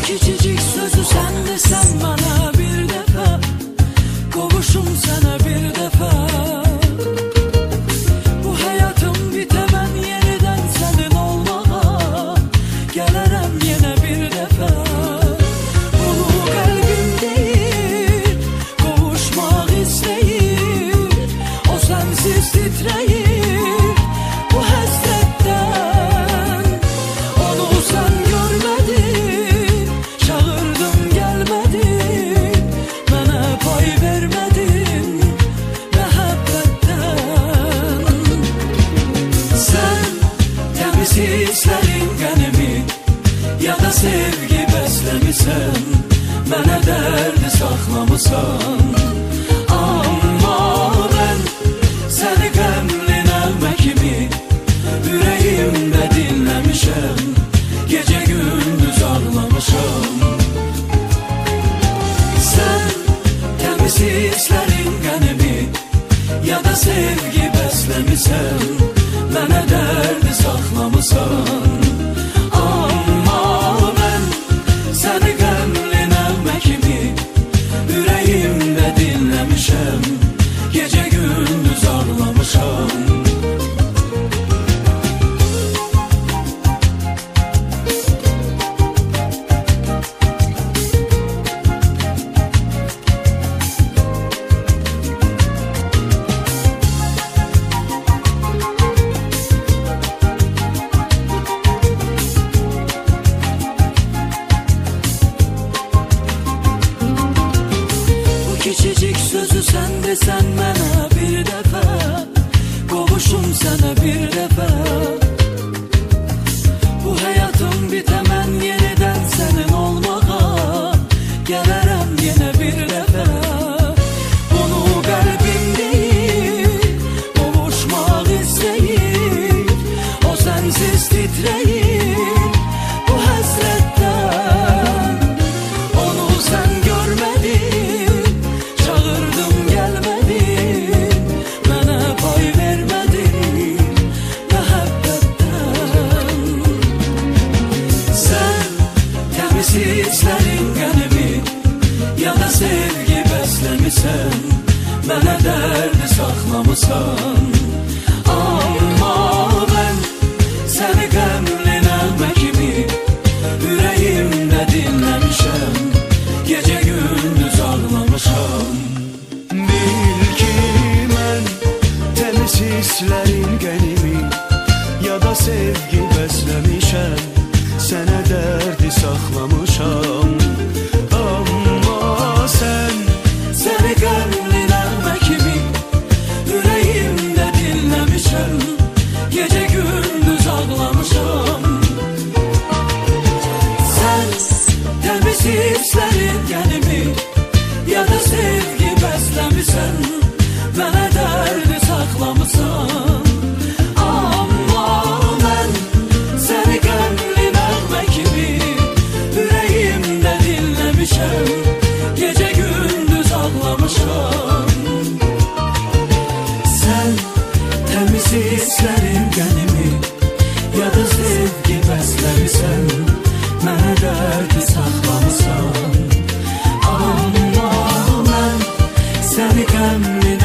küçücük sözü sen desen bana bir defa, kavuşum sana bir defa. Bu hayatım bitemem yeniden senin olmağa, gelirim yine bir defa. Bu kalbim değil, kavuşmak isteyir, o sensiz titreyir bu hasretten. Onu sen görmedin, çağırdım gelmedin, bana pay vermedin mehabbetten. Sen temiz hislerin kanımı ya da sevgi beslemişsen, bana derdi saklamışsan. Ama ben seni gamlin elmekimi yüreğimde dinlemişim, gece gündüz ağlamışım. Sen temiz hislerin kanımı ya da sevgi beslemişsen, bana derdi saklamışsan. Ama ben seni gamlin elmekimi yüreğimde dinlemişim, gece gündüz ağlamışım. Küçücük sözü sen desen bana bir defa, kavuşum sana bir defa. Bu hayatım bitemem yeniden senin olmağa, gelirim yine bir defa. Bunu kalbim değil, kavuşmak isteyir, o sensiz titreyir bu hasretten. Onu sen görmedin, çağırdım gelmedin, bana pay vermedin mehabbetten. Sen temiz hislerin kanımı ya da sevgi beslemişsen, bana derdi saklamışsan. Ama ben seni gamlin elmekimi yüreğimde dinlemişim, gece gündüz ağlamışam. Bil ki mən temiz hislerin genimi ya da sevgi beslemişem, sənə derdi saklamışam. Amma sen seni gamlin elmekimi yüreğimde dinlemişim, gece gündüz ağlamışam. Sen temiz hislerin kanımı ya da sevgi beslemişsen, bana derdi saklamışsan. Ama ben seni gamlin elmekimi yüreğimde dinlemişim, gece gündüz ağlamışam. Sen temiz hislerin kanımı ya da sevgi beslemişsen, bana derdi saklamışsan. Ama ben seni gamlin